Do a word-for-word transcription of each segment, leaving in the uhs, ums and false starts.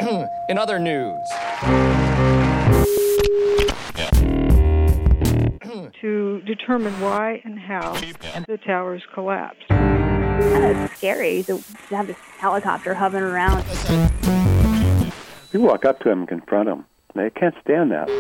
In other news. To determine why and how the towers collapsed. Kind of scary to, to have this helicopter hovering around. You walk up to them and confront them. They can't stand that.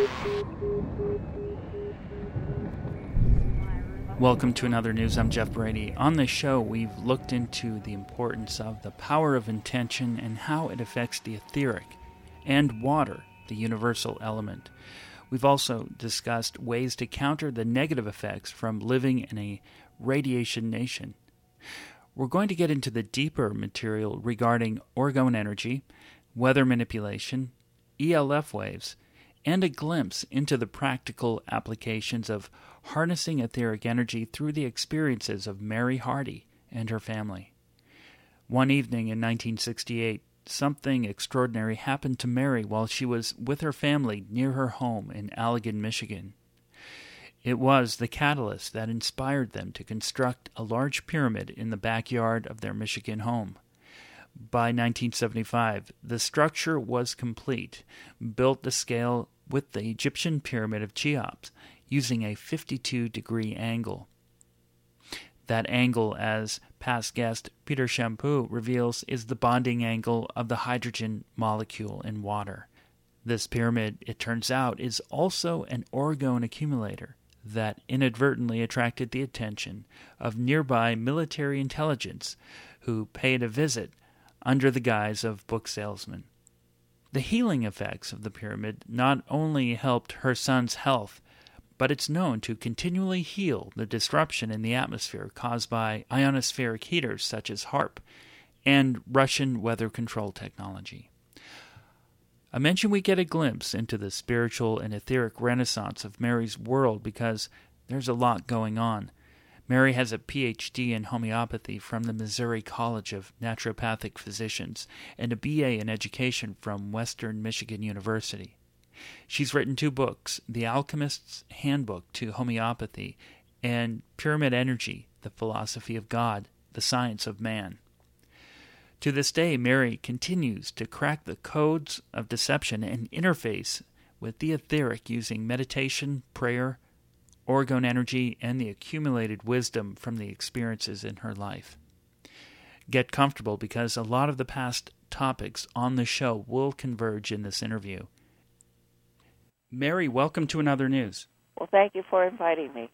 Welcome to Another News. I'm Jeff Brady. On this show, we've looked into the importance of the power of intention and how it affects the etheric and water, the universal element. We've also discussed ways to counter the negative effects from living in a radiation nation. We're going to get into the deeper material regarding orgone energy, weather manipulation, E L F waves, and a glimpse into the practical applications of harnessing etheric energy through the experiences of Mary Hardy and her family. One evening in nineteen sixty-eight, something extraordinary happened to Mary while she was with her family near her home in Allegan, Michigan. It was the catalyst that inspired them to construct a large pyramid in the backyard of their Michigan home. By nineteen seventy-five, the structure was complete, built to scale with the Egyptian pyramid of Cheops, using a fifty-two degree angle. That angle, as past guest Peter Shampoo reveals, is the bonding angle of the hydrogen molecule in water. This pyramid, it turns out, is also an orgone accumulator that inadvertently attracted the attention of nearby military intelligence who paid a visit under the guise of book salesmen. The healing effects of the pyramid not only helped her son's health, but it's known to continually heal the disruption in the atmosphere caused by ionospheric heaters such as HAARP and Russian weather control technology. I mention we get a glimpse into the spiritual and etheric renaissance of Mary's world because there's a lot going on. Mary has a P H D in homeopathy from the Missouri College of Naturopathic Physicians and a B A in education from Western Michigan University. She's written two books, The Alchemist's Handbook to Homeopathy and Pyramid Energy, The Philosophy of God, The Science of Man. To this day, Mary continues to crack the codes of deception and interface with the etheric using meditation, prayer, orgone energy, and the accumulated wisdom from the experiences in her life. Get comfortable because a lot of the past topics on the show will converge in this interview. Mary, welcome to Another News. Well, thank you for inviting me.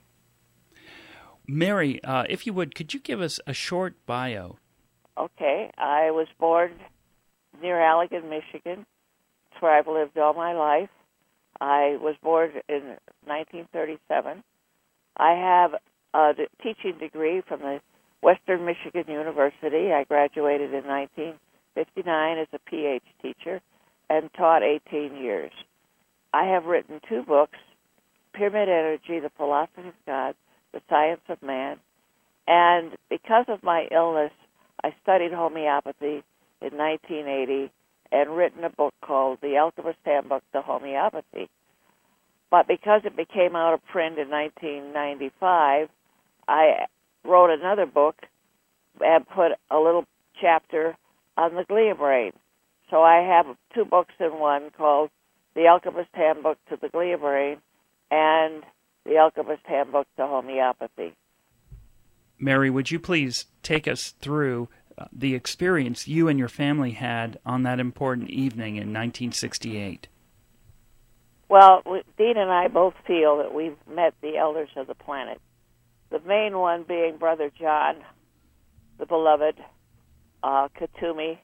Mary, uh, if you would, could you give us a short bio? Okay. I was born near Allegan, Michigan. That's where I've lived all my life. I was born in nineteen thirty-seven. I have a teaching degree from the Western Michigan University. I graduated in nineteen fifty-nine as a P H teacher and taught eighteen years. I have written two books, Pyramid Energy, The Philosophy of God, The Science of Man, and because of my illness, I studied homeopathy in nineteen eighty and written a book called The Alchemist's Handbook to Homeopathy. But because it became out of print in nineteen ninety-five, I wrote another book and put a little chapter on the glia brain. So I have two books in one called The Alchemist's Handbook to the Glia Brain and The Alchemist's Handbook to Homeopathy. Mary, would you please take us through uh, the experience you and your family had on that important evening in nineteen sixty-eight? Well, Dean and I both feel that we've met the elders of the planet. The main one being Brother John, the beloved, uh, Kuthumi.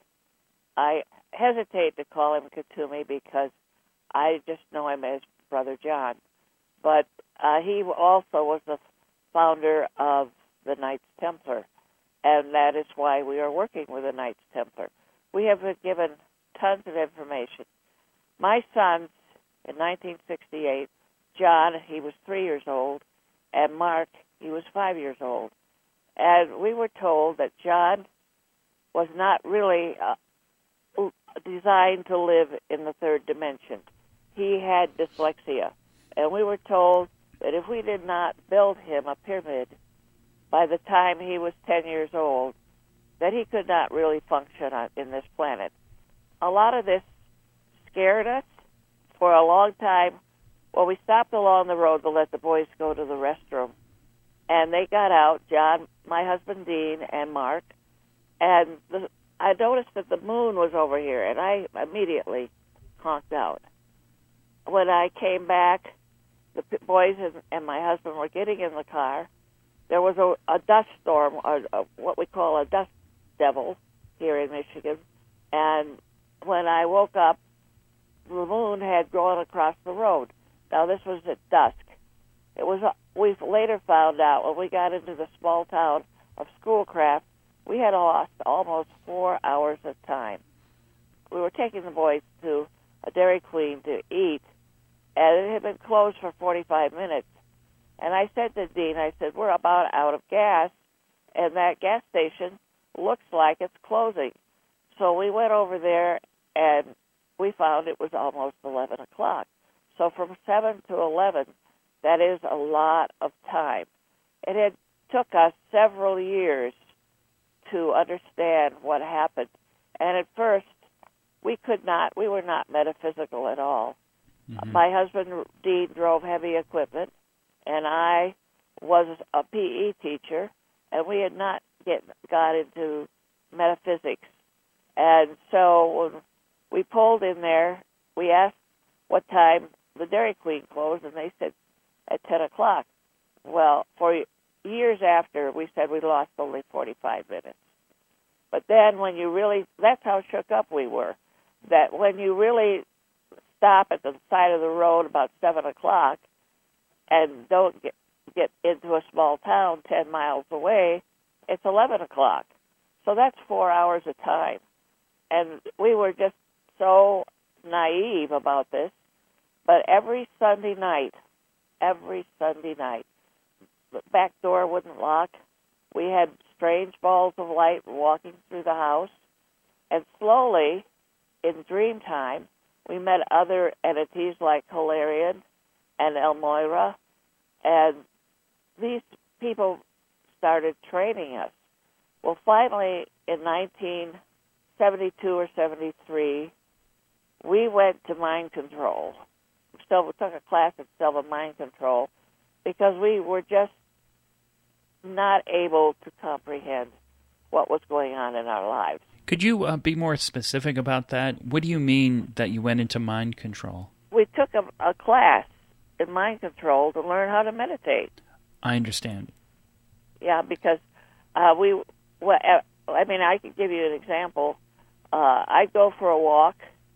I hesitate to call him Kuthumi because I just know him as Brother John. But uh, he also was the founder of the Knights Templar, and that is why we are working with the Knights Templar. We have been given tons of information. My sons, in nineteen sixty-eight, John, he was three years old, and Mark, he was five years old. And we were told that John was not really uh, designed to live in the third dimension. He had dyslexia, and we were told that if we did not build him a pyramid by the time he was ten years old, that he could not really function on, in this planet. A lot of this scared us for a long time. Well, we stopped along the road to let the boys go to the restroom. And they got out, John, my husband Dean, and Mark. And the, I noticed that the moon was over here, and I immediately honked out. When I came back, the p- boys and, and my husband were getting in the car. There was a, a dust storm, or a, what we call a dust devil here in Michigan. And when I woke up, the moon had gone across the road. Now, this was at dusk. It was. We later found out when we got into the small town of Schoolcraft, we had lost almost four hours of time. We were taking the boys to a Dairy Queen to eat, and it had been closed for forty-five minutes. And I said to Dean, I said, we're about out of gas, and that gas station looks like it's closing. So we went over there, and we found it was almost eleven o'clock. So from seven to eleven, that is a lot of time. It had took us several years to understand what happened. And at first, we could not, we were not metaphysical at all. Mm-hmm. My husband, Dean, drove heavy equipment, and I was a P E teacher, and we had not get, got into metaphysics. And so when we pulled in there, we asked what time the Dairy Queen closed, and they said at ten o'clock. Well, for years after, we said we lost only forty-five minutes. But then when you really, that's how shook up we were, that when you really stop at the side of the road about seven o'clock and don't get, get into a small town ten miles away, it's eleven o'clock. So that's four hours of time. And we were just so naive about this. But every Sunday night, every Sunday night, the back door wouldn't lock. We had strange balls of light walking through the house. And slowly, in dream time, we met other entities like Hilarion and Elmoira. And these people started training us. Well, finally, in nineteen seventy-two or seventy-three, we went to mind control. So we took a class at Silva Mind Control because we were just not able to comprehend what was going on in our lives. Could you uh, be more specific about that? What do you mean that you went into mind control? We took a, a class in mind control to learn how to meditate. I understand. Yeah, because uh, we, well, I mean, I could give you an example. Uh, I'd go for a walk,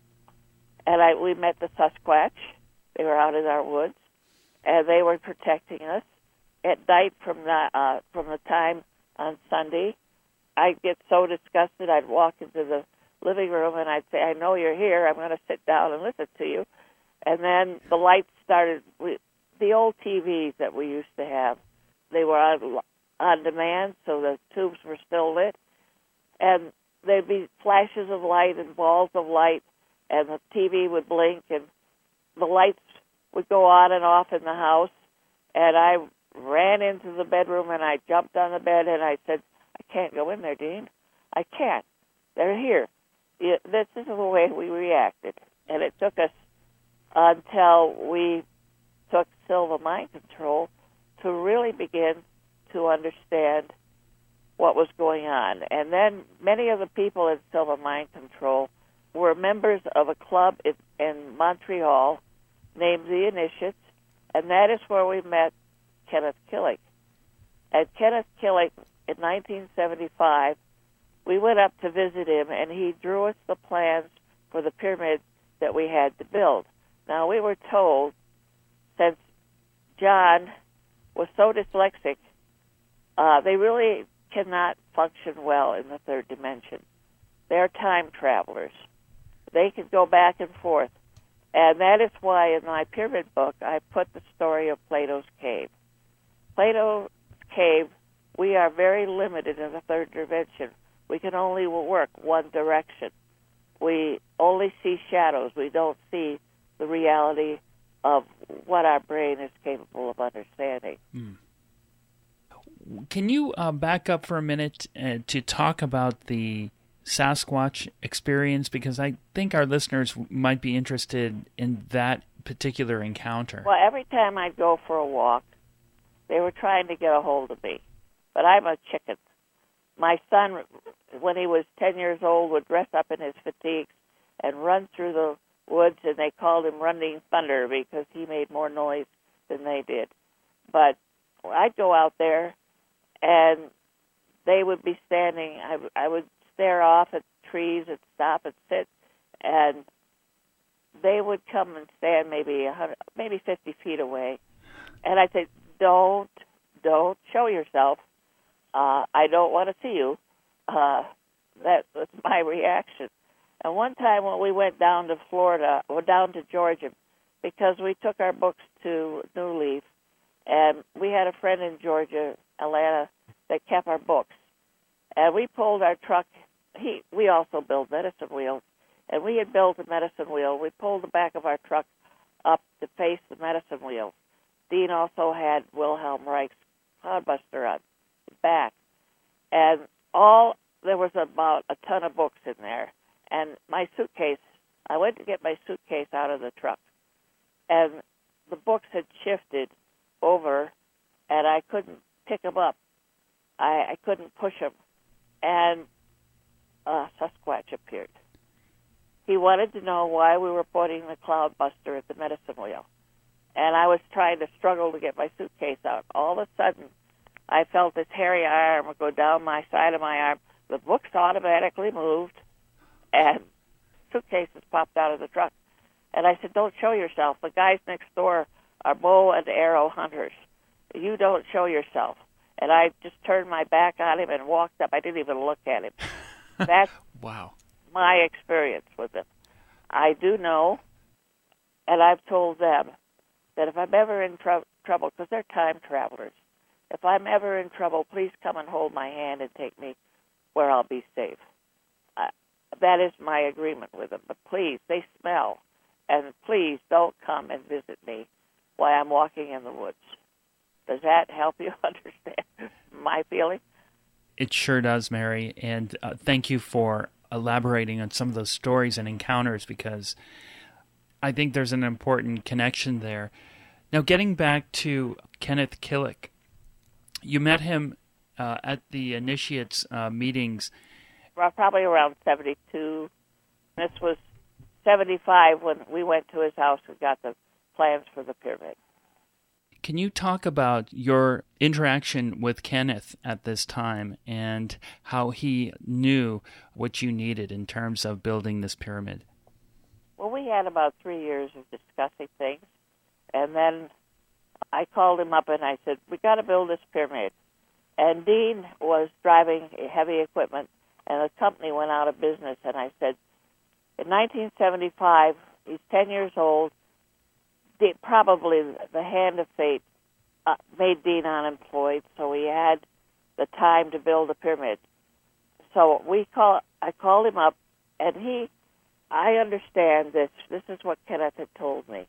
and I we met the Sasquatch. They were out in our woods, and they were protecting us. At night, from the uh, from the time on Sunday, I'd get so disgusted, I'd walk into the living room, and I'd say, I know you're here. I'm going to sit down and listen to you. And then the lights started. We, the old T Vs that we used to have, they were on, on demand, so the tubes were still lit. And there'd be flashes of light and balls of light, and the T V would blink, and the lights would go on and off in the house. And I ran into the bedroom, and I jumped on the bed, and I said, I can't go in there, Dean. I can't. They're here. It, this is the way we reacted. And it took us until we took Silva Mind Control to really begin to understand what was going on. And then many of the people in Silva Mind Control were members of a club in, in Montreal named the Initiates, and that is where we met Kenneth Killick. And Kenneth Killick, in nineteen seventy-five, we went up to visit him, and he drew us the plans for the pyramid that we had to build. Now, we were told, since John was so dyslexic, uh, they really cannot function well in the third dimension. They're time travelers. They can go back and forth. And that is why in my pyramid book I put the story of Plato's Cave. Plato's Cave, we are very limited in the third dimension. We can only work one direction. We only see shadows. We don't see the reality of what our brain is capable of understanding. Mm. Can you uh, back up for a minute uh, to talk about the Sasquatch experience? Because I think our listeners might be interested in that particular encounter. Well, every time I'd go for a walk, they were trying to get a hold of me. But I'm a chicken. My son, when he was ten years old, would dress up in his fatigues and run through the woods, and they called him Running Thunder because he made more noise than they did. But I'd go out there, and they would be standing. I, I would stare off at trees and stop and sit, and they would come and stand maybe one hundred, maybe fifty feet away. And I'd say, don't, don't show yourself. Uh, I don't want to see you. Uh, that was my reaction. And one time when we went down to Florida, or down to Georgia, because we took our books to New Leaf, and we had a friend in Georgia, Atlanta, that kept our books. And we pulled our truck. He, we also build medicine wheels, and we had built a medicine wheel. We pulled the back of our truck up to face the medicine wheel. Dean also had Wilhelm Reich's Cloudbuster on the back. And all there was about a ton of books in there. And my suitcase, I went to get my suitcase out of the truck, and the books had shifted over, and I couldn't pick them up. I, I couldn't push them. And uh, Sasquatch appeared. He wanted to know why we were putting the Cloudbuster at the medicine wheel. And I was trying to struggle to get my suitcase out. All of a sudden, I felt this hairy arm go down my side of my arm. The books automatically moved, and suitcases popped out of the truck. And I said, don't show yourself. The guys next door are bow and arrow hunters. You don't show yourself. And I just turned my back on him and walked up. I didn't even look at him. That's wow. my experience with him. I do know, and I've told them, that if I'm ever in tr- trouble, because they're time travelers, if I'm ever in trouble, please come and hold my hand and take me where I'll be safe. Uh, that is my agreement with them. But please, they smell, and please don't come and visit me while I'm walking in the woods. Does that help you understand my feeling? It sure does, Mary, and uh, thank you for elaborating on some of those stories and encounters, because I think there's an important connection there. Now, getting back to Kenneth Killick, you met him uh, at the initiates uh, meetings. Well, probably around seventy-two. This was seventy-five when we went to his house and got the plans for the pyramid. Can you talk about your interaction with Kenneth at this time and how he knew what you needed in terms of building this pyramid? Well, we had about three years of discussing things, and then I called him up and I said, we got to build this pyramid. And Dean was driving heavy equipment, and the company went out of business, and I said, in nineteen seventy-five, he's ten years old, probably the hand of fate uh, made Dean unemployed, so he had the time to build a pyramid. So we call, I called him up, and he, I understand this. This is what Kenneth had told me.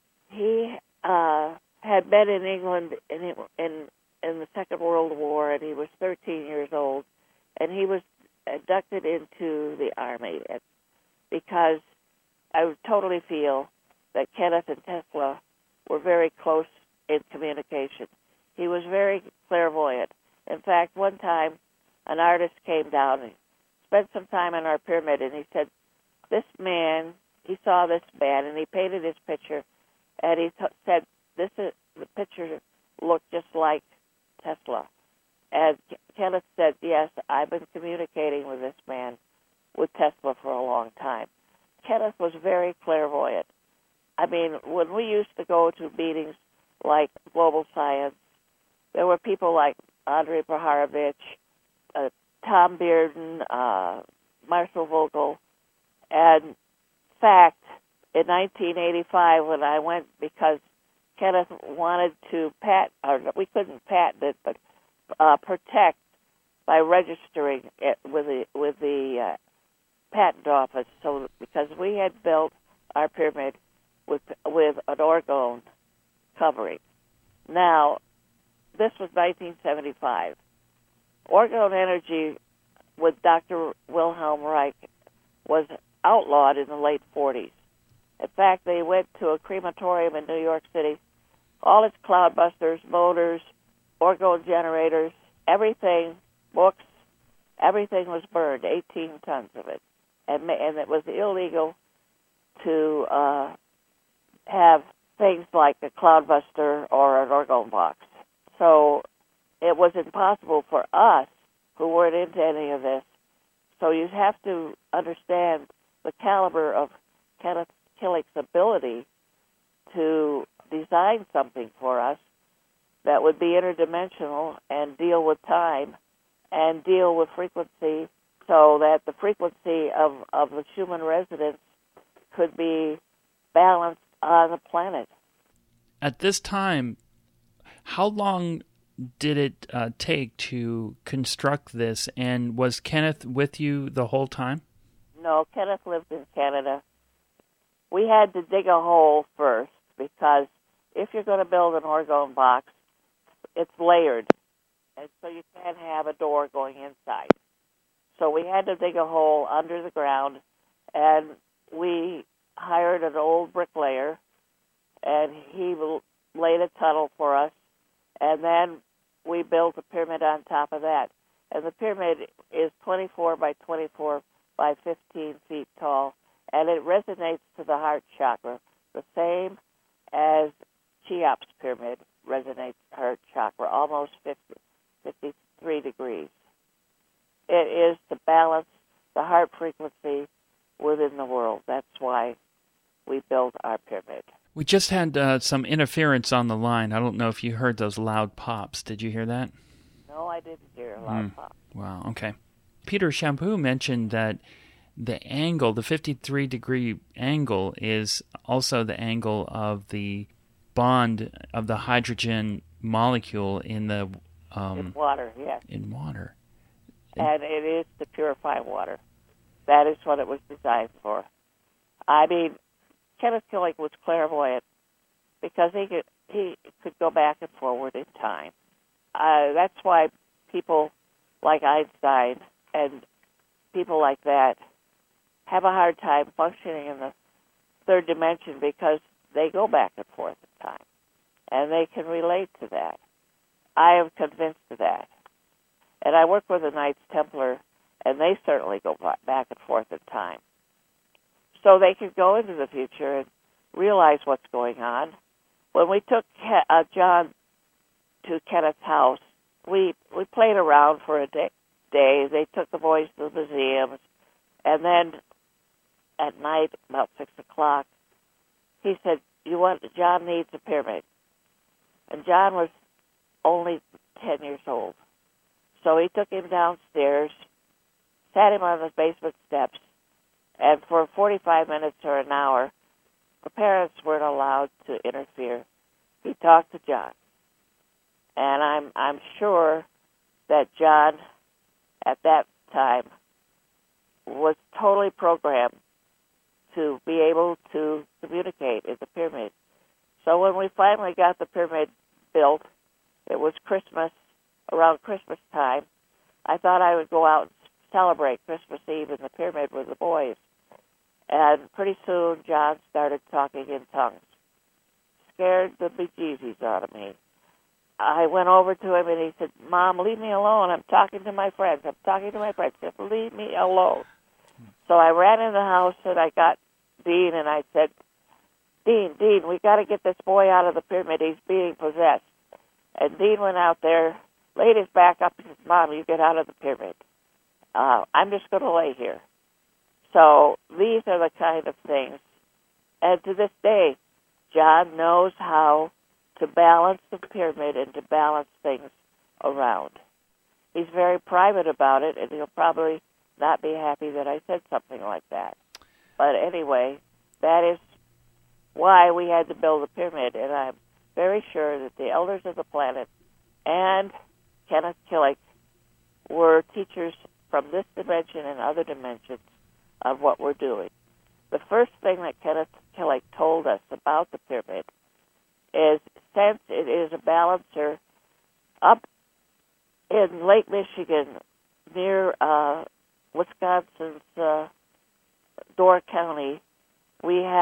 He uh, had been in England in, in in the Second World War, and he was thirteen years old, and he was inducted into the Army because I totally feel that Kenneth and Tesla were very close in communication. He was very clairvoyant. In fact, one time, an artist came down and spent some time in our pyramid, and he said, this man, he saw this man, and he painted his picture, and he t- said, this is, the picture looked just like Tesla. And Kenneth said, yes, I've been communicating with this man, with Tesla, for a long time. Kenneth was very clairvoyant. I mean, when we used to go to meetings like Global Science, there were people like Andrei Praharovich, uh, Tom Bearden, uh, Marshall Vogel, and in fact, in nineteen eighty-five, when I went, because Kenneth wanted to patent, or we couldn't patent it, but uh, protect by registering it with the with the uh, patent office. So because we had built our pyramid with with an orgone covering. Now, this was nineteen seventy-five. Orgone energy with Doctor Wilhelm Reich was outlawed in the late forties. In fact, they went to a crematorium in New York City. All its cloudbusters, motors, orgone generators, everything, books, everything was burned, eighteen tons of it. And, and it was illegal to uh, have things like a cloudbuster or an orgone box. So it was impossible for us, who weren't into any of this. So you have to understand the caliber of Kenneth Killick's ability to design something for us that would be interdimensional and deal with time and deal with frequency, so that the frequency of, of the Schumann resonance could be balanced on the planet. At this time, how long did it uh, take to construct this, and was Kenneth with you the whole time? No, Kenneth lived in Canada. We had to dig a hole first, because if you're going to build an orgone box, it's layered, and so you can't have a door going inside. So we had to dig a hole under the ground, and we hired an old bricklayer, and he laid a tunnel for us, and then we built a pyramid on top of that. And the pyramid is twenty-four by twenty-four by fifteen feet tall, and it resonates to the heart chakra, the same as Cheops pyramid resonates heart chakra, almost fifty, fifty-three degrees. It is to balance the heart frequency within the world. That's why we built our pyramid. We just had uh, some interference on the line. I don't know if you heard those loud pops. Did you hear that? No, I didn't hear a loud mm. pop. Wow, okay. Peter Champoux mentioned that the angle, the fifty-three degree angle, is also the angle of the bond of the hydrogen molecule in the um, in water, yes. In water. And it is to purify water. That is what it was designed for. I mean, Kenneth Killick was clairvoyant because he could he could go back and forward in time. Uh, that's why people like Einstein and people like that have a hard time functioning in the third dimension, because they go back and forth in time, and they can relate to that. I am convinced of that. And I work with the Knights Templar, and they certainly go back and forth in time. So they can go into the future and realize what's going on. When we took uh, John to Kenneth's house, we we played around for a day. day. They took the boys to the museums, and then at night, about six o'clock, he said, "You want John needs a pyramid." And John was only ten years old. So he took him downstairs, sat him on the basement steps, and for forty-five minutes or an hour, the parents weren't allowed to interfere. He talked to John. And I'm I'm sure that John, at that time, was totally programmed to be able to communicate in the pyramid. So when we finally got the pyramid built, it was Christmas, around Christmas time. I thought I would go out and celebrate Christmas Eve in the pyramid with the boys. And pretty soon, John started talking in tongues. Scared the bejesus out of me. I went over to him and he said, "Mom, leave me alone. I'm talking to my friends. I'm talking to my friends. Just leave me alone." So I ran in the house and I got Dean and I said, Dean, Dean, we got to get this boy out of the pyramid. He's being possessed. And Dean went out there, laid his back up, and said, "Mom, you get out of the pyramid. Uh, I'm just going to lay here." So these are the kind of things. And to this day, John knows how to balance the pyramid and to balance things around. He's very private about it, and he'll probably not be happy that I said something like that. But anyway, that is why we had to build the pyramid, and I'm very sure that the elders of the planet and Kenneth Killick were teachers from this dimension and other dimensions of what we're doing. The first thing that Kenneth Killick told us about the pyramid is, since it is a balancer up in Lake Michigan near uh,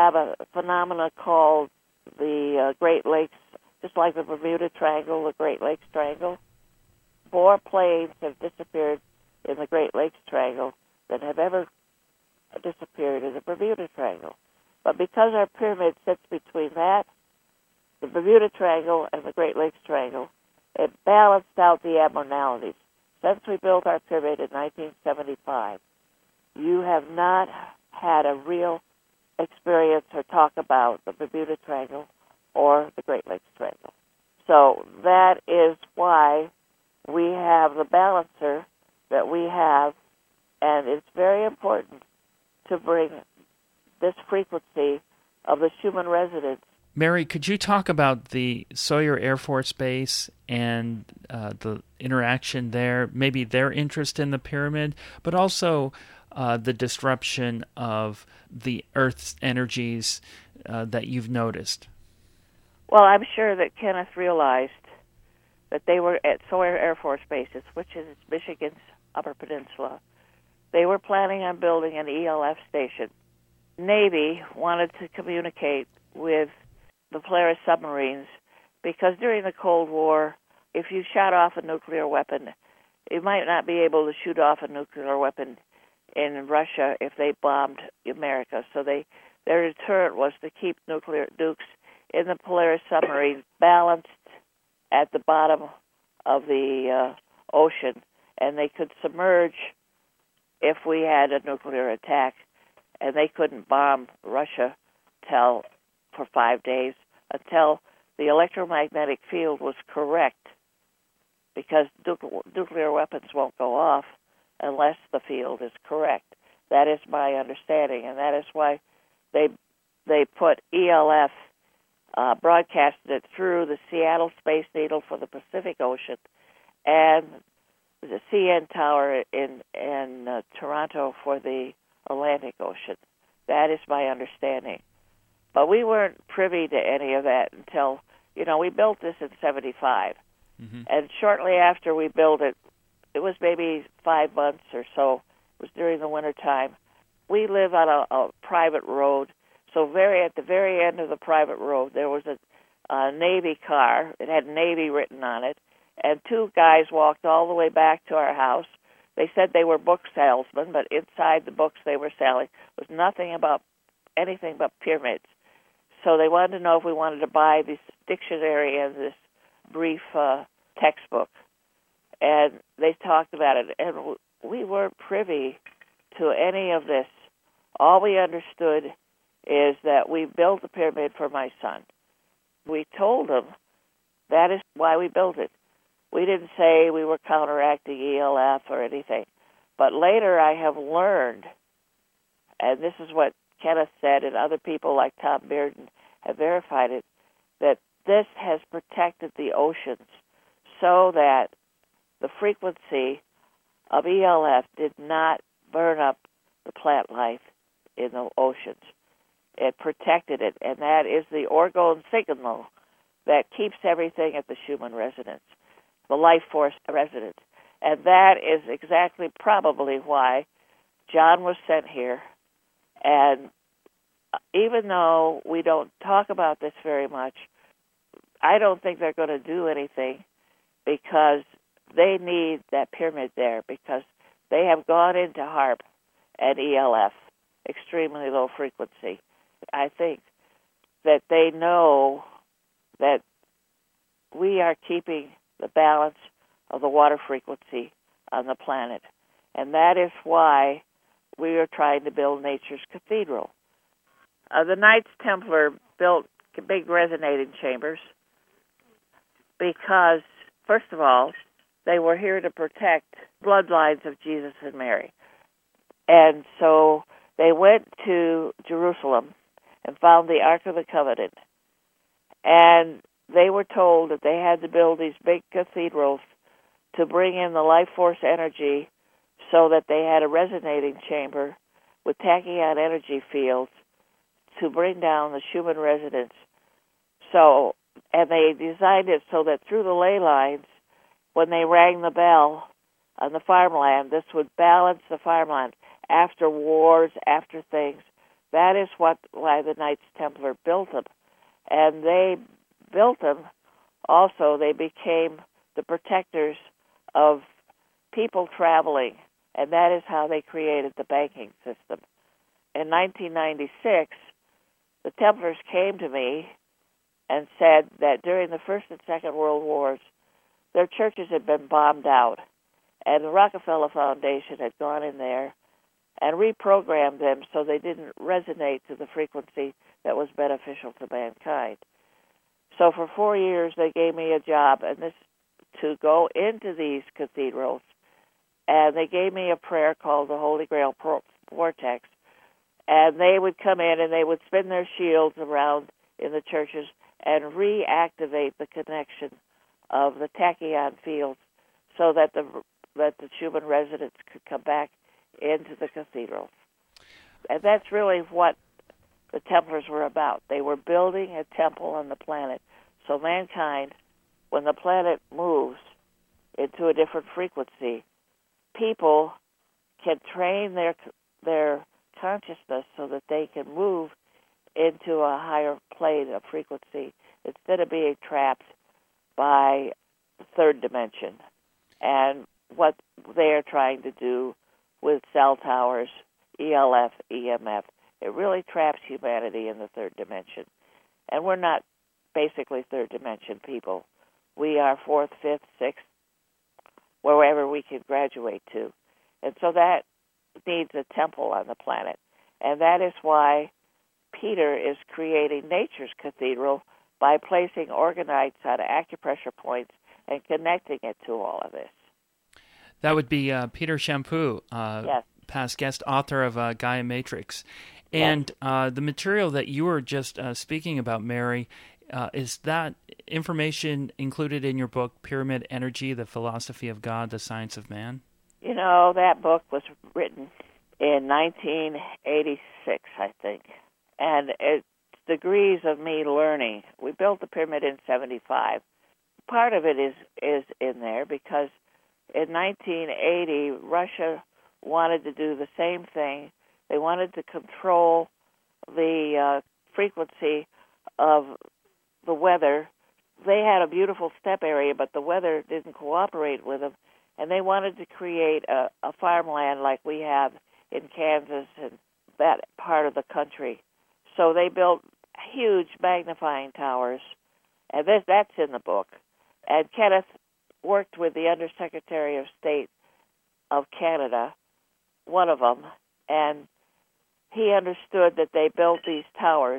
have a phenomena called the uh, Great Lakes, just like the Bermuda Triangle, the Great Lakes Triangle. More planes have disappeared in the Great Lakes Triangle than have ever disappeared in the Bermuda Triangle. But because our pyramid sits between that, the Bermuda Triangle, and the Great Lakes Triangle, it balanced out the abnormalities. Since we built our pyramid in nineteen seventy-five, you have not had a real experience or talk about the Bermuda Triangle or the Great Lakes Triangle. So that is why we have the balancer that we have, and it's very important to bring this frequency of the Schumann resonance. Mary, could you talk about the Sawyer Air Force Base and uh, the interaction there, maybe their interest in the pyramid, but also uh, the disruption of the Earth's energies uh, that you've noticed? Well, I'm sure that Kenneth realized that they were at Sawyer Air Force Base, which is Michigan's Upper Peninsula. They were planning on building an E L F station. Navy wanted to communicate with the Polaris submarines because during the Cold War, if you shot off a nuclear weapon, you might not be able to shoot off a nuclear weapon in Russia if they bombed America. So they their deterrent was to keep nuclear nukes in the Polaris submarine balanced at the bottom of the uh, ocean, and they could submerge if we had a nuclear attack, and they couldn't bomb Russia till for five days until the electromagnetic field was correct, because nuclear weapons won't go off unless the field is correct. That is my understanding, and that is why they they put E L F, uh, broadcasted it through the Seattle Space Needle for the Pacific Ocean, and the C N Tower in in uh, Toronto for the Atlantic Ocean. That is my understanding. But we weren't privy to any of that until, you know, we built this in seventy-five. Mm-hmm. And shortly after we built it, it was maybe five months or so, it was during the winter time. We live on a, a private road, so very at the very end of the private road, there was a, a Navy car. It had Navy written on it, and two guys walked all the way back to our house. They said they were book salesmen, but inside the books they were selling was nothing about anything but pyramids. So they wanted to know if we wanted to buy this dictionary and this brief uh, textbook. And they talked about it, and we weren't privy to any of this. All we understood is that we built the pyramid for my son. We told him that is why we built it. We didn't say we were counteracting E L F or anything. But later I have learned, and this is what Kenneth said, and other people like Tom Bearden have verified it, that this has protected the oceans so that the frequency of E L F did not burn up the plant life in the oceans. It protected it, and that is the orgone signal that keeps everything at the Schumann resonance, the life force resonance. And that is exactly probably why John was sent here. And even though we don't talk about this very much, I don't think they're going to do anything because they need that pyramid there, because they have gone into HAARP and E L F, extremely low frequency. I think that they know that we are keeping the balance of the water frequency on the planet. And that is why we are trying to build nature's cathedral. Uh, the Knights Templar built big resonating chambers because, first of all, they were here to protect bloodlines of Jesus and Mary. And so they went to Jerusalem and found the Ark of the Covenant. And they were told that they had to build these big cathedrals to bring in the life force energy so that they had a resonating chamber with tachyon energy fields to bring down the Schumann resonance. So, and they designed it so that through the ley lines, when they rang the bell on the farmland, this would balance the farmland. After wars, after things, That is what why the Knights Templar built them. And they built them, also they became the protectors of people traveling, and that is how they created the banking system. In nineteen ninety-six, the Templars came to me and said that during the First and Second World Wars, their churches had been bombed out, and the Rockefeller Foundation had gone in there and reprogrammed them so they didn't resonate to the frequency that was beneficial to mankind. So for four years, they gave me a job and this to go into these cathedrals, and they gave me a prayer called the Holy Grail Vortex, and they would come in and they would spin their shields around in the churches and reactivate the connection of the tachyon fields so that the that the human residents could come back into the cathedrals. And that's really what the Templars were about. They were building a temple on the planet. So mankind, when the planet moves into a different frequency, people can train their their consciousness so that they can move into a higher plane of frequency instead of being trapped by the third dimension. And what they are trying to do with cell towers, E L F, E M F, it really traps humanity in the third dimension. And we're not basically third dimension people. We are fourth, fifth, sixth, wherever we can graduate to. And so that needs a temple on the planet. And that is why Peter is creating Nature's Cathedral by placing orgonites on acupressure points and connecting it to all of this. That would be uh, Peter Champoux, uh, yes. past guest author of uh, Gaia Matrix. And yes. uh, the material that you were just uh, speaking about, Mary, uh, is that information included in your book, Pyramid Energy, The Philosophy of God, The Science of Man? You know, that book was written in nineteen eighty-six, I think. And it's degrees of me learning. We built the pyramid in seventy-five. Part of it is, is in there because in nineteen eighty, Russia wanted to do the same thing. They wanted to control the uh, frequency of the weather. They had a beautiful steppe area, but the weather didn't cooperate with them, and they wanted to create a, a farmland like we have in Kansas and that part of the country. So they built huge magnifying towers, and this, that's in the book. And Kenneth worked with the Undersecretary of State of Canada, one of them, and he understood that they built these towers.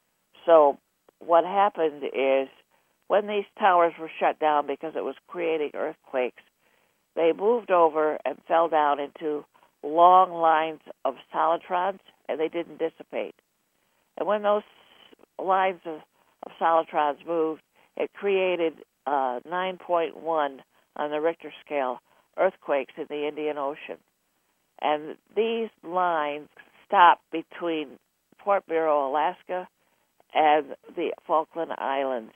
So what happened is when these towers were shut down because it was creating earthquakes, they moved over and fell down into long lines of solitrons, and they didn't dissipate. And when those lines of, of solitrons moved, it created uh, nine point one on the Richter scale earthquakes in the Indian Ocean. And these lines stopped between Port Bureau, Alaska, and the Falkland Islands.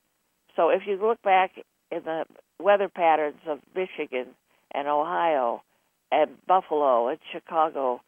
So if you look back in the weather patterns of Michigan and Ohio and Buffalo and Chicago,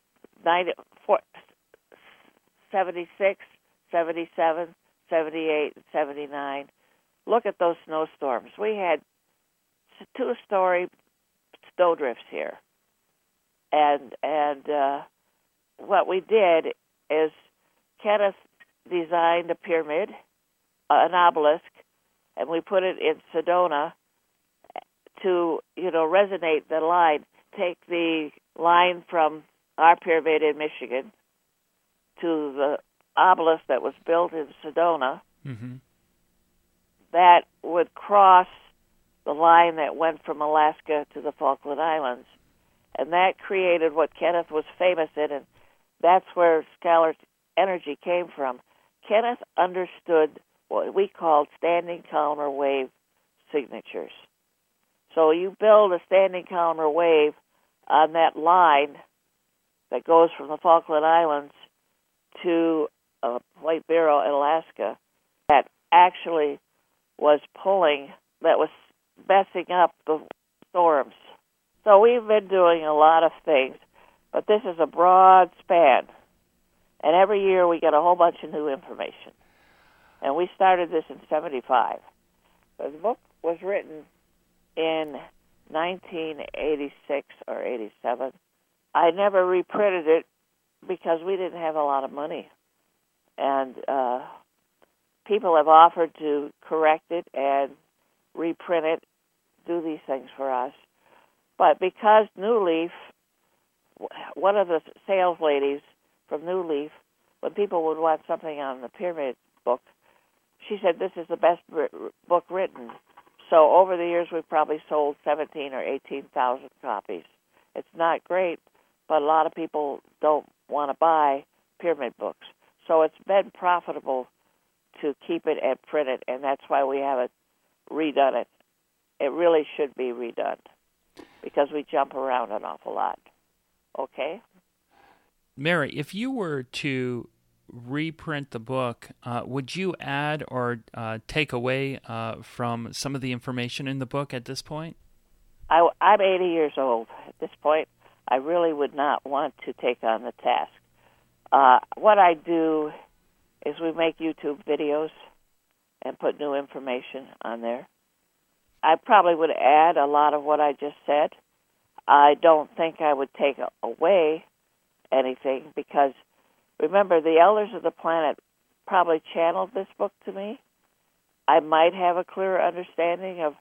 seventy-six, seventy-seven, seventy-eight, and seventy-nine, look at those snowstorms. We had two-story snowdrifts here. And and uh, what we did is Kenneth designed a pyramid, uh, an obelisk, and we put it in Sedona to, you know, resonate the line. Take the line from our pyramid in Michigan to the obelisk that was built in Sedona. Mm-hmm. That would cross the line that went from Alaska to the Falkland Islands. And that created what Kenneth was famous in, and that's where scalar energy came from. Kenneth understood what we called standing columnar wave signatures. So you build a standing columnar wave on that line that goes from the Falkland Islands to uh, Point Barrow in Alaska that actually was pulling, that was messing up the storms. So we've been doing a lot of things, but this is a broad span. And every year we get a whole bunch of new information. And we started this in seventy-five. The book was written in nineteen eighty-six or eighty-seven. I never reprinted it because we didn't have a lot of money. And uh, people have offered to correct it and reprint it, do these things for us. But because New Leaf, one of the sales ladies from New Leaf, when people would want something on the pyramid book, she said, this is the best book written. So over the years, we've probably sold seventeen or eighteen thousand copies. It's not great, but a lot of people don't want to buy pyramid books. So it's been profitable to keep it and print it, and that's why we haven't redone it. It really should be redone because we jump around an awful lot. Okay? Mary, if you were to reprint the book, uh, would you add or uh, take away uh, from some of the information in the book at this point? I, I'm eighty years old. At this point, I really would not want to take on the task. Uh, what I do is we make YouTube videos and put new information on there. I probably would add a lot of what I just said. I don't think I would take away anything because, remember, the elders of the planet probably channeled this book to me. I might have a clearer understanding of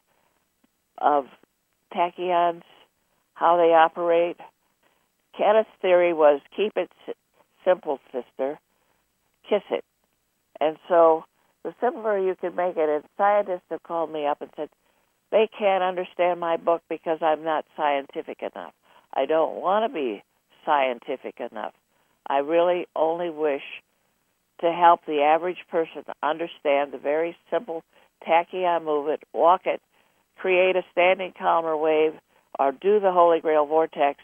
of tachyons, how they operate. Kenneth's theory was keep it simple, sister, kiss it. And so the simpler you can make it, and scientists have called me up and said, they can't understand my book because I'm not scientific enough. I don't want to be scientific enough. I really only wish to help the average person understand the very simple tachyon movement, walk it, create a standing column or wave, or do the Holy Grail vortex.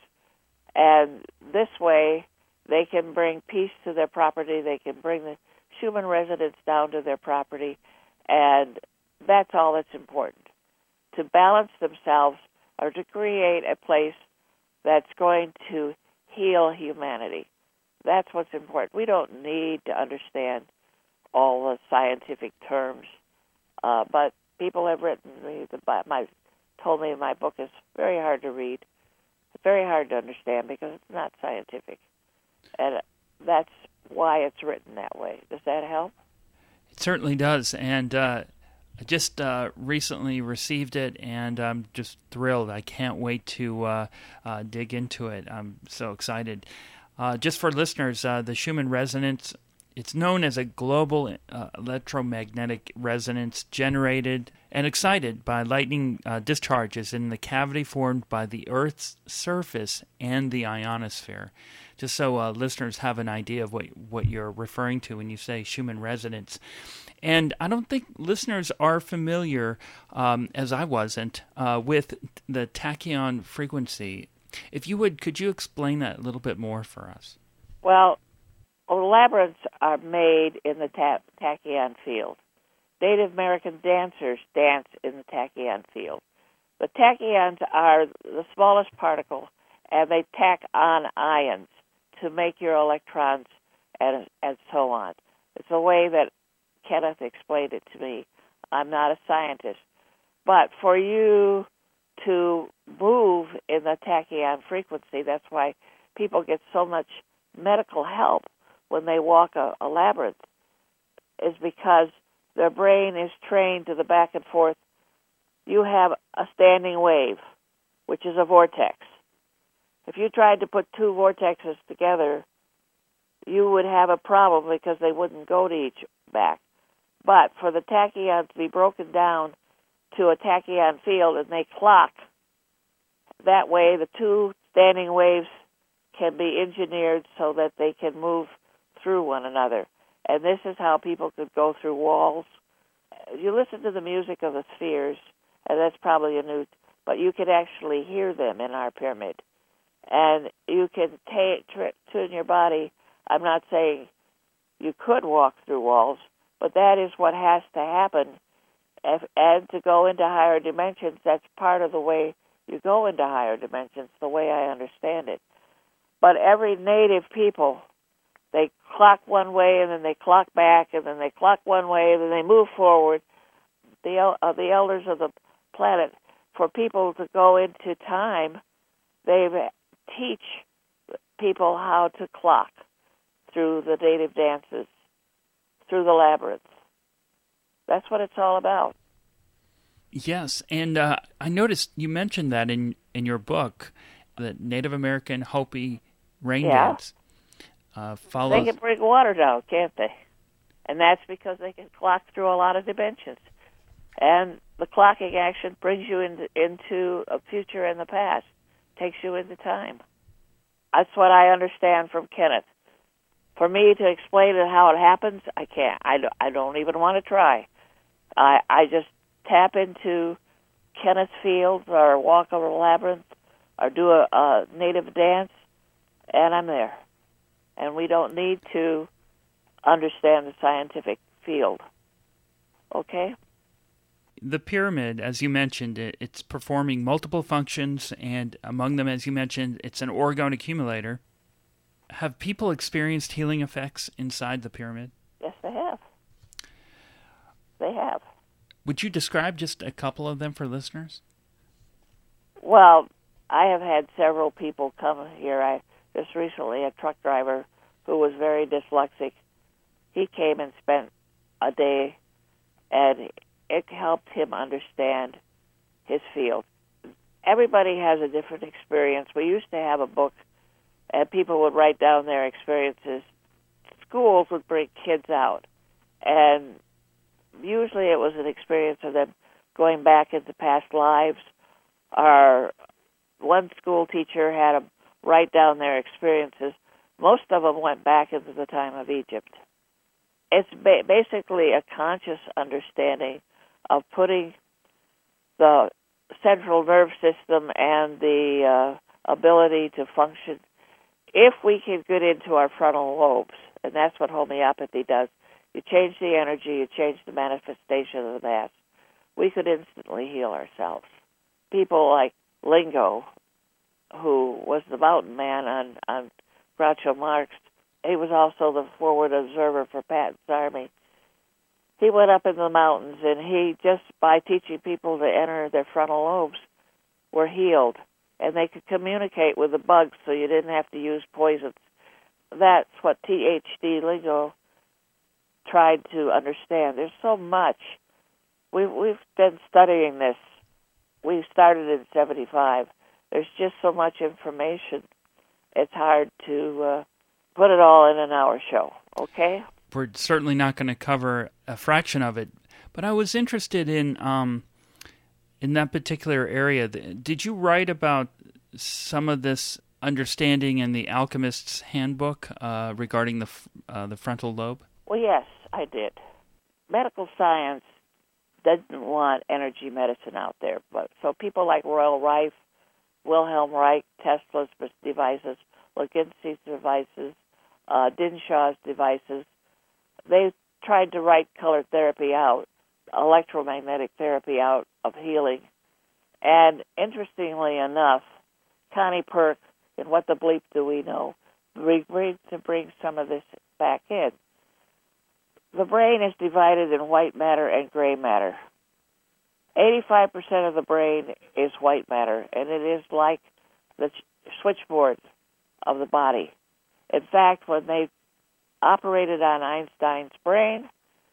And this way, they can bring peace to their property. They can bring the Schumann resonance down to their property. And that's all that's important, to balance themselves or to create a place that's going to heal humanity. That's what's important. We don't need to understand all the scientific terms, uh, but people have written me, the, my, told me my book is very hard to read, very hard to understand because it's not scientific. And that's why it's written that way. Does that help? It certainly does. And uh, I just uh, recently received it, and I'm just thrilled. I can't wait to uh, uh, dig into it. I'm so excited. Uh, just for listeners, uh, the Schumann resonance, it's known as a global uh, electromagnetic resonance generated and excited by lightning uh, discharges in the cavity formed by the Earth's surface and the ionosphere. Just so uh, listeners have an idea of what, what you're referring to when you say Schumann resonance. And I don't think listeners are familiar, um, as I wasn't, uh, with the tachyon frequency. If you would, could you explain that a little bit more for us? Well, labyrinths are made in the ta- tachyon field. Native American dancers dance in the tachyon field. The tachyons are the smallest particle, and they tack on ions to make your electrons and, and so on. It's the way that Kenneth explained it to me. I'm not a scientist. But for you to move in the tachyon frequency, that's why people get so much medical help when they walk a, a labyrinth, is because their brain is trained to the back and forth. You have a standing wave, which is a vortex. If you tried to put two vortexes together, you would have a problem because they wouldn't go to each back. But for the tachyon to be broken down to a tachyon field and they clock, that way the two standing waves can be engineered so that they can move through one another. And this is how people could go through walls. You listen to the music of the spheres, and that's probably a new, but you can actually hear them in our pyramid. And you can take, tune your body. I'm not saying you could walk through walls, but that is what has to happen. If, and to go into higher dimensions, that's part of the way you go into higher dimensions, the way I understand it. But every native people they clock one way, and then they clock back, and then they clock one way, and then they move forward. The el- uh, the elders of the planet, for people to go into time, they teach people how to clock through the native dances, through the labyrinth. That's what it's all about. Yes, and uh, I noticed you mentioned that in, in your book, the Native American Hopi rain Yeah. dance uh, follows... They can bring water down, can't they? And that's because they can clock through a lot of dimensions. And the clocking action brings you into, into a future and the past, takes you into time. That's what I understand from Kenneth. For me to explain it how it happens, I can't. I, I don't even want to try. I, I just tap into Kenneth's field or walk over a labyrinth or do a, a native dance, and I'm there. And we don't need to understand the scientific field. Okay? The pyramid, as you mentioned, it, it's performing multiple functions, and among them, as you mentioned, it's an orgone accumulator. Have people experienced healing effects inside the pyramid? Yes, they have. They have. Would you describe just a couple of them for listeners? Well, I have had several people come here. I just recently, a truck driver who was very dyslexic, he came and spent a day, and it helped him understand his field. Everybody has a different experience. We used to have a book, and people would write down their experiences. Schools would bring kids out, and usually it was an experience of them going back into past lives. Our one school teacher had them write down their experiences. Most of them went back into the time of Egypt. It's ba- basically a conscious understanding of putting the central nerve system and the uh, ability to function. If we can get into our frontal lobes, and that's what homeopathy does, you change the energy, you change the manifestation of the mass, we could instantly heal ourselves. People like Lingo, who was the mountain man on, on Groucho Marx, he was also the forward observer for Patton's army. He went up in the mountains, and he, just by teaching people to enter their frontal lobes, were healed. And they could communicate with the bugs, so you didn't have to use poisons. That's what T H D Lingo tried to understand. There's so much. We've, we've been studying this. We started in seventy-five. There's just so much information. It's hard to uh, put it all in an hour show, okay? We're certainly not going to cover a fraction of it, but I was interested in um, in that particular area. Did you write about some of this understanding in the Alchemist's Handbook uh, regarding the uh, the frontal lobe? Well, yes, I did. Medical science doesn't want energy medicine out there, but so people like Royal Rife, Wilhelm Reich, Tesla's devices, Leginski's devices, uh, Dinshaw's devices, they tried to write color therapy out, electromagnetic therapy out of healing. And interestingly enough, Connie Perk, in What the Bleep Do We Know, agreed to bring some of this back in. The brain is divided in white matter and gray matter. eighty-five percent of the brain is white matter, and it is like the switchboard of the body. In fact, when they operated on Einstein's brain,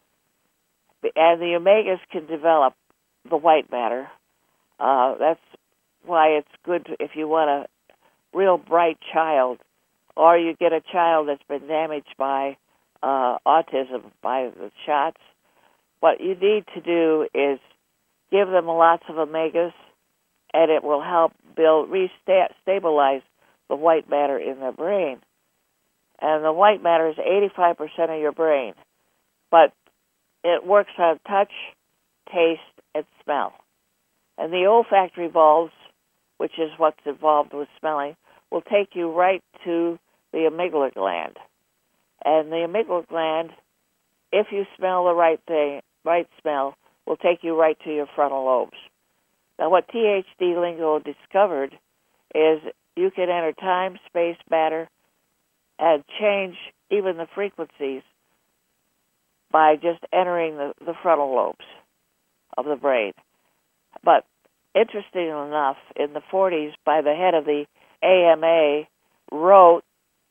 and the omegas can develop the white matter, uh, that's why it's good to, if you want a real bright child, or you get a child that's been damaged by uh, autism, by the shots, what you need to do is give them lots of omegas, and it will help build, re-stabilize the white matter in their brain. And the white matter is eighty-five percent of your brain, but it works on touch, taste, and smell. And the olfactory bulbs, which is what's involved with smelling, will take you right to the amygdala gland. And the amygdala gland, if you smell the right thing, right smell, will take you right to your frontal lobes. Now, what T H D Lingo discovered is you can enter time, space, matter, and change even the frequencies by just entering the, the frontal lobes of the brain. But interestingly enough, in the forties, by the head of the A M A, wrote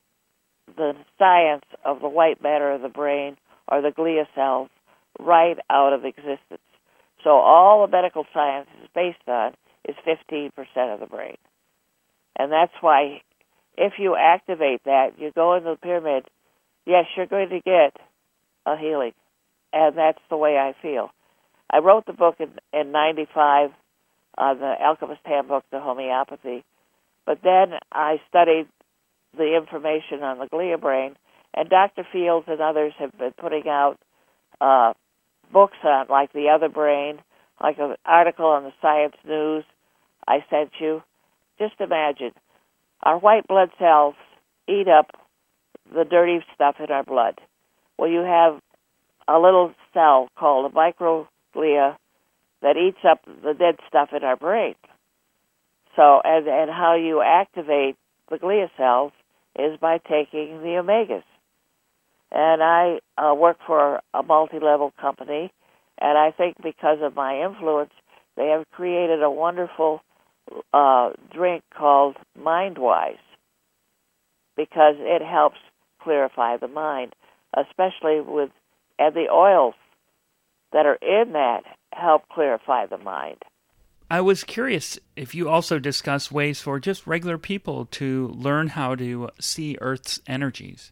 the science of the white matter of the brain, or the glia cells, right out of existence. So all the medical science is based on is fifteen percent of the brain. And that's why if you activate that, you go into the pyramid, yes, you're going to get a healing. And that's the way I feel. I wrote the book in, in ninety-five, uh, the Alchemist Handbook to Homeopathy. But then I studied the information on the glia brain, and Doctor Fields and others have been putting out uh, books on, like The Other Brain, like an article on the Science News I sent you. Just imagine, our white blood cells eat up the dirty stuff in our blood. Well, you have a little cell called a microglia that eats up the dead stuff in our brain. So, and, and how you activate the glia cells is by taking the omegas. And I uh, work for a multi-level company, and I think because of my influence, they have created a wonderful uh, drink called MindWise, because it helps clarify the mind, especially with, and the oils that are in that help clarify the mind. I was curious if you also discuss ways for just regular people to learn how to see Earth's energies.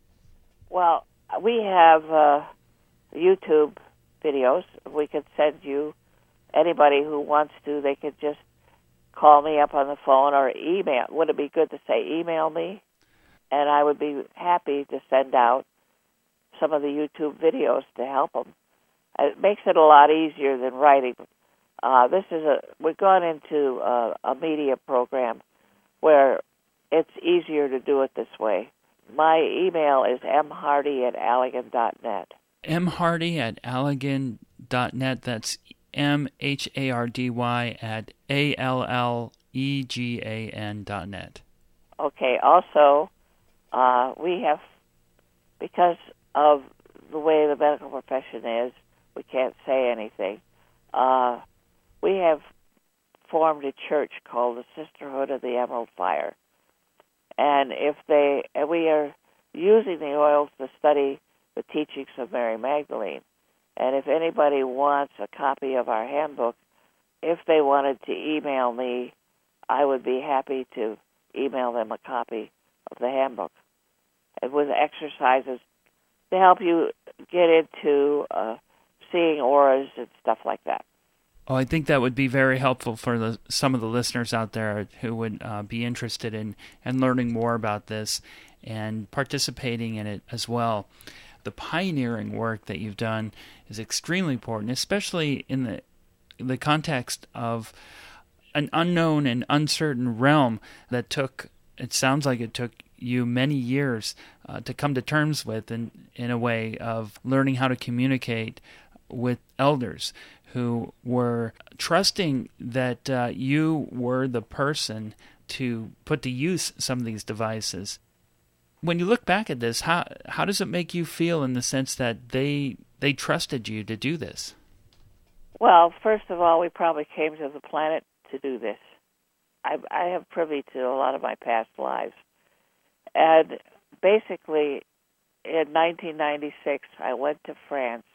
Well, we have uh, YouTube videos. We could send you, anybody who wants to, they could just call me up on the phone or email. Would it be good to say email me? And I would be happy to send out some of the YouTube videos to help them. It makes it a lot easier than writing. Uh, this is a, we've gone into a, a media program where it's easier to do it this way. My email is m hardy at allegan dot net. m hardy at allegan dot net. That's M H A R D Y at A L L E G A N dot net. Okay, also, uh, we have, because of the way the medical profession is, we can't say anything. Uh, we have formed a church called the Sisterhood of the Emerald Fire. And if they, and we are using the oils to study the teachings of Mary Magdalene. And if anybody wants a copy of our handbook, if they wanted to email me, I would be happy to email them a copy of the handbook, and with exercises to help you get into uh, seeing auras and stuff like that. Oh, I think that would be very helpful for the, some of the listeners out there who would uh, be interested in, in learning more about this and participating in it as well. The pioneering work that you've done is extremely important, especially in the the context of an unknown and uncertain realm that took, it sounds like it took you many years uh, to come to terms with, in, in a way of learning how to communicate with elders who were trusting that uh, you were the person to put to use some of these devices. When you look back at this, how how does it make you feel in the sense that they they trusted you to do this? Well, first of all, we probably came to the planet to do this. I, I have privy to a lot of my past lives. And basically, in nineteen ninety-six, I went to France,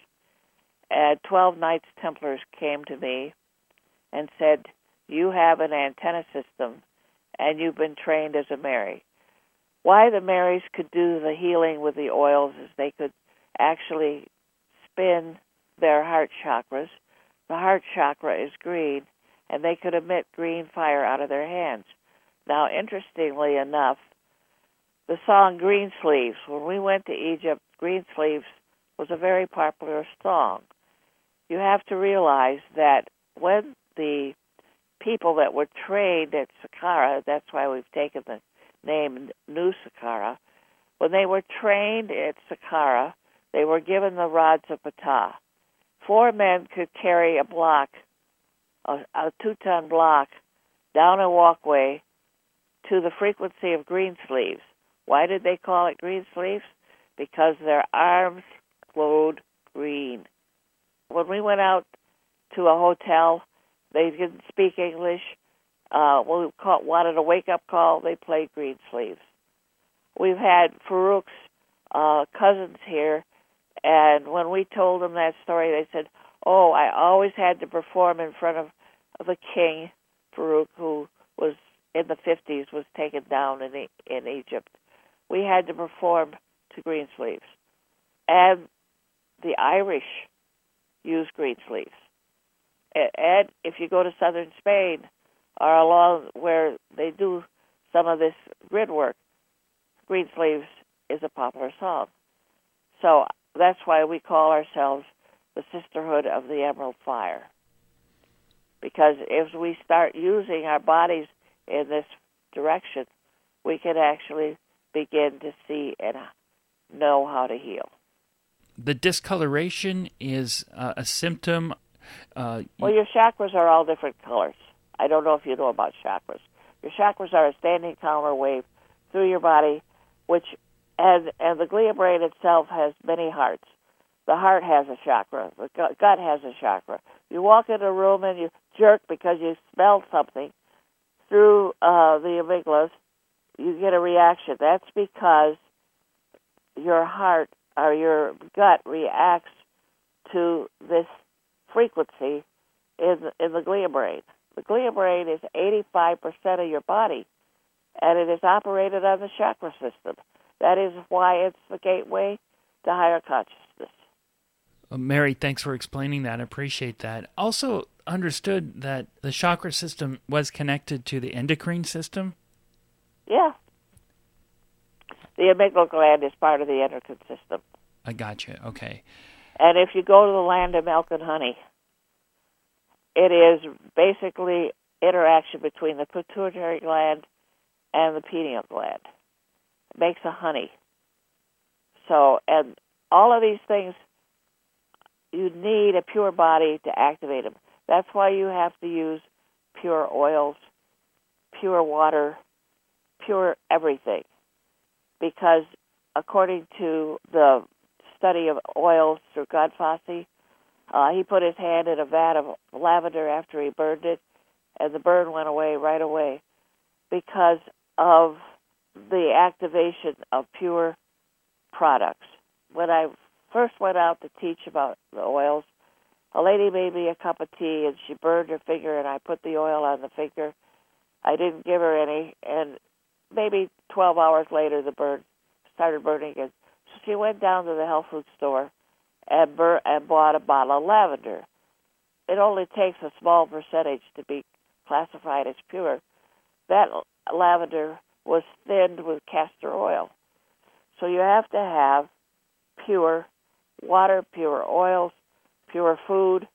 and twelve Knights Templars came to me and said, you have an antenna system, and you've been trained as a Mary. Why the Marys could do the healing with the oils is they could actually spin their heart chakras. The heart chakra is green, and they could emit green fire out of their hands. Now, interestingly enough, the song Green Sleeves, when we went to Egypt, Green Sleeves was a very popular song. You have to realize that when the people that were trained at Saqqara, that's why we've taken the name New Saqqara, when they were trained at Saqqara, they were given the rods of Ptah. Four men could carry a block, a, a two-ton block, down a walkway to the frequency of green sleeves. Why did they call it green sleeves? because their arms glowed green. When we went out to a hotel, they didn't speak English. Uh, when we caught, wanted a wake-up call, they played green sleeves. We've had Farouk's uh, cousins here, and when we told them that story, they said, oh, I always had to perform in front of, of the king, Farouk, who was in the fifties, was taken down in, e- in Egypt. We had to perform to green sleeves. And the Irish use green sleeves. And if you go to southern Spain, or along where they do some of this grid work, green sleeves is a popular song. So that's why we call ourselves the Sisterhood of the Emerald Fire. Because if we start using our bodies in this direction, we can actually begin to see and know how to heal. The discoloration is uh, a symptom. Uh, well, your chakras are all different colors. I don't know if you know about chakras. Your chakras are a standing color wave through your body, which and and the glia brain itself has many hearts. The heart has a chakra. The gut has a chakra. You walk in a room and you jerk because you smelled something through uh, the amygdalas, you get a reaction. That's because your heart or your gut reacts to this frequency in in the glia brain. The glia brain is eighty-five percent of your body, and it is operated on the chakra system. That is why it's the gateway to higher consciousness. Uh, Mary, thanks for explaining that. I appreciate that. Also understood that the chakra system was connected to the endocrine system? Yeah. The amygdala gland is part of the endocrine system. I gotcha. Okay. And if you go to the land of milk and honey, it is basically interaction between the pituitary gland and the pineal gland. It makes a honey. So, and all of these things, you need a pure body to activate them. That's why you have to use pure oils, pure water, pure everything. Because according to the study of oils through God Fosse, uh, he put his hand in a vat of lavender after he burned it, and the burn went away right away because of the activation of pure products. When I first went out to teach about the oils, a lady made me a cup of tea, and she burned her finger, and I put the oil on the finger. I didn't give her any, and maybe twelve hours later, the burn started burning again. So she went down to the health food store and, bur- and bought a bottle of lavender. It only takes a small percentage to be classified as pure. That lavender was thinned with castor oil. So you have to have pure water, pure oils, pure food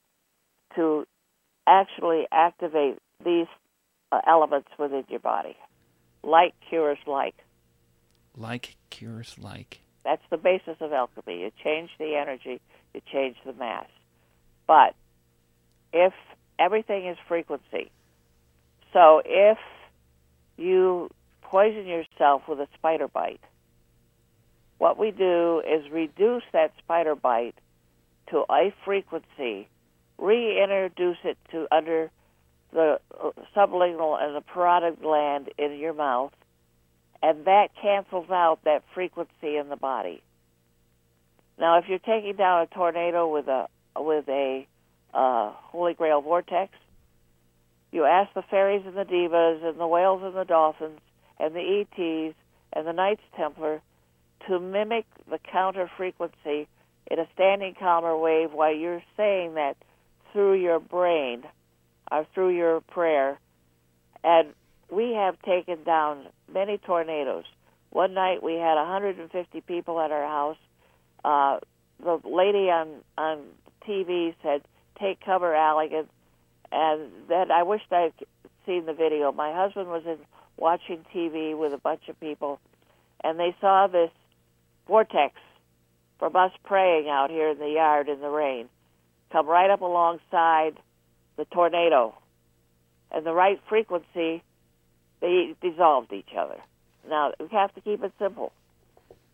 to actually activate these uh, elements within your body. Like cures like. Like cures like. That's the basis of alchemy. You change the energy, you change the mass. But if everything is frequency, so if you poison yourself with a spider bite, what we do is reduce that spider bite to a frequency, reintroduce it to under the sublingual and the parotid gland in your mouth, and that cancels out that frequency in the body. Now, if you're taking down a tornado with a with a uh, Holy Grail vortex, you ask the fairies and the divas and the whales and the dolphins and the E Ts and the Knights Templar to mimic the counter frequency in a standing calmer wave while you're saying that through your brain or through your prayer. And we have taken down many tornadoes. One night we had one hundred fifty people at our house. Uh, the lady on, on T V said, "Take cover, Allegan." And then I wished I'd seen the video. My husband was in watching T V with a bunch of people, and they saw this vortex from us praying out here in the yard in the rain come right up alongside the tornado. And the right frequency, they dissolved each other. Now, we have to keep it simple.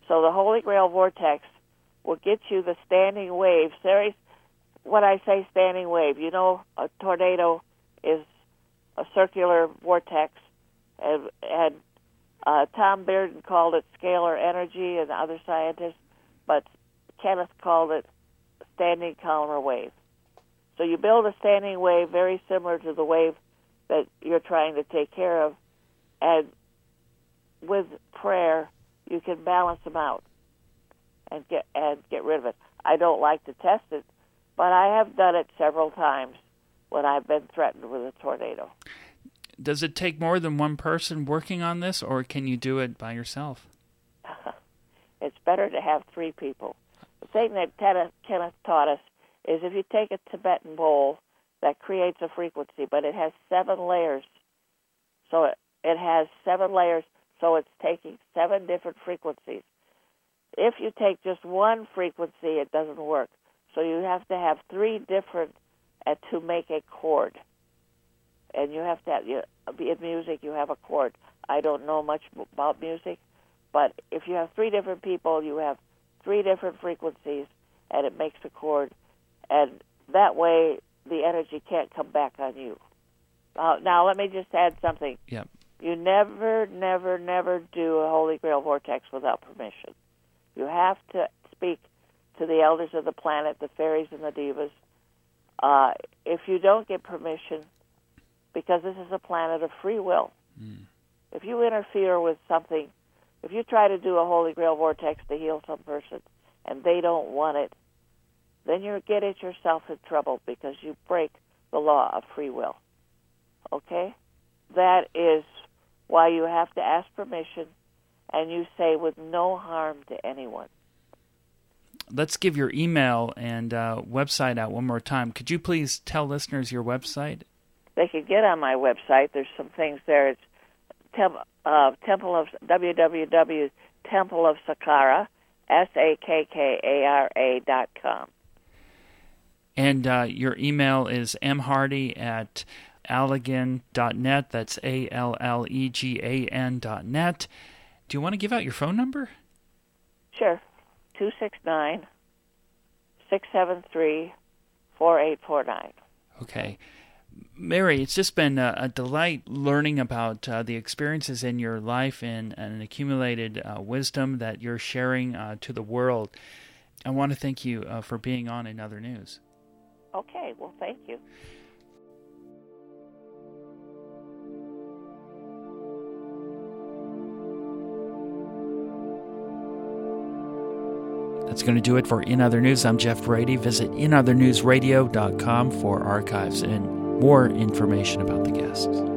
So the Holy Grail vortex will get you the standing wave. Series, when I say standing wave, you know a tornado is a circular vortex, and, and uh, Tom Bearden called it scalar energy, and other scientists, but Kenneth called it standing columnar wave. So you build a standing wave very similar to the wave that you're trying to take care of, and with prayer, you can balance them out and get and get rid of it. I don't like to test it, but I have done it several times when I've been threatened with a tornado. Does it take more than one person working on this, or can you do it by yourself? It's better to have three people. The thing that Kenneth taught us is if you take a Tibetan bowl that creates a frequency, but it has seven layers, so it, it has seven layers, so it's taking seven different frequencies. If you take just one frequency, it doesn't work. So you have to have three different uh, to make a chord. And you have to have, you, in music, you have a chord. I don't know much about music, but if you have three different people, you have three different frequencies, and it makes a chord. And that way, the energy can't come back on you. Uh, now, let me just add something. Yep. You never, never, never do a Holy Grail vortex without permission. You have to speak to the elders of the planet, the fairies and the divas. Uh, if you don't get permission, because this is a planet of free will, mm. if you interfere with something, if you try to do a Holy Grail vortex to heal some person and they don't want it, then you get it yourself in trouble because you break the law of free will. Okay? That is why you have to ask permission, and you say with no harm to anyone. Let's give your email and uh, website out one more time. Could you please tell listeners your website? They can get on my website. There's some things there. It's tem- uh, Temple of w w w dot temple of Sakkara, S A K K A R A dot com. And uh, your email is mhardy at allegan dot net. That's A L L E G A N dot net. Do you want to give out your phone number? Sure. two six nine, six seven three, four eight four nine. Okay. Mary, it's just been a, a delight learning about uh, the experiences in your life and, and accumulated uh, wisdom that you're sharing uh, to the world. I want to thank you uh, for being on In Other News. Okay, well, thank you. That's going to do it for In Other News. I'm Jeff Brady. Visit in other news radio dot com for archives and more information about the guests.